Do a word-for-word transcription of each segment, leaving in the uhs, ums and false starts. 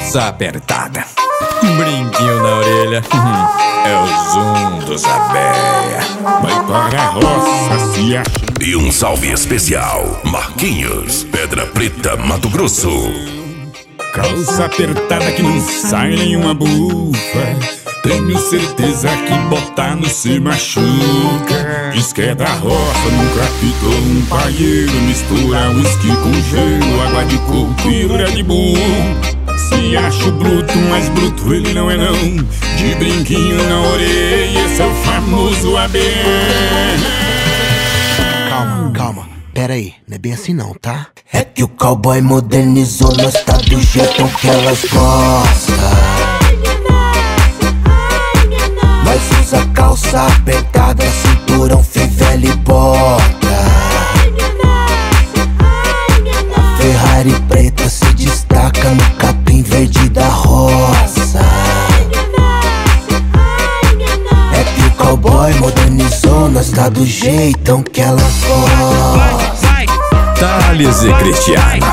calça apertada, brinquinho na orelha, é o zoom dos abéia. Vai para a roça se acha. E um salve especial, Marquinhos, Pedra Preta, Mato Grosso. Calça apertada que não sai nenhuma bufa. Tenho certeza que botar no se machuca. Diz que é da roça, nunca ficou um paieiro. Mistura whisky com gelo, água de coco e Red Bull. Se acha bruto, mas bruto ele não é não. De brinquinho na orelha, esse é o famoso A B. Calma, calma, pera aí, não é bem assim não, tá? É que o cowboy modernizou, nós tá do jeito que elas gostam. Nós usa calça apertada, cinturão, fivela e bota. A Ferrari preta se destaca no capim verde da roça. É que o cowboy modernizou, nós tá do jeitão que elas gostam. Thales e Cristiano,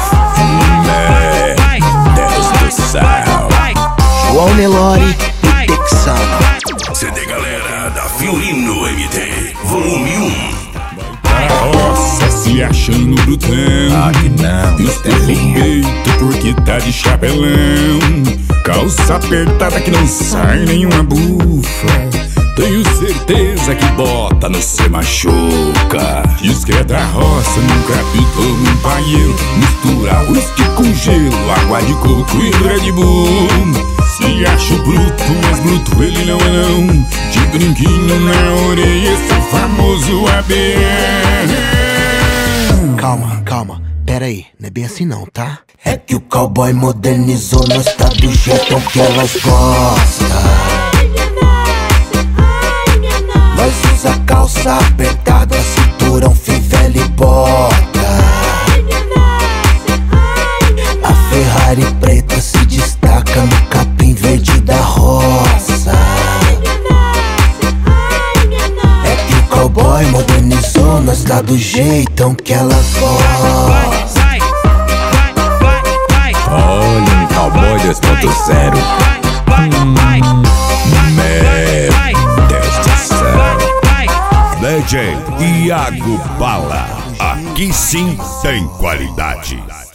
meu Deus do céu. João Nelore e Texano. C D Galera da Fiorino M T, volume um. Vai para a roça se achando brutão. Ah, que não, Estelinho porque tá de chapelão. Calça apertada que não sai nenhuma bufa. Tenho certeza que bota no se machuca. Diz que é da roça, nunca pitou um paieiro. Mistura whisky com gelo, água de coco e Red Bull. Se acha bruto, mas bruto ele não é não. De brinquinho na orelha, esse é o famoso A B. Calma, calma, pera aí, não é bem assim não, tá? É que o cowboy modernizou, nós tá do jeitão que elas gostam. Nós usa calça apertada, cinturão, fivela e bota. A Ferrari preta se destaca no capim verde da roça. É que o cowboy modernizou, nós tá do jeitão que elas gostam. Olha um cowboy dois ponto zero. Hum, meu Deus do céu. D J Iago Bala, aqui sim tem qualidade.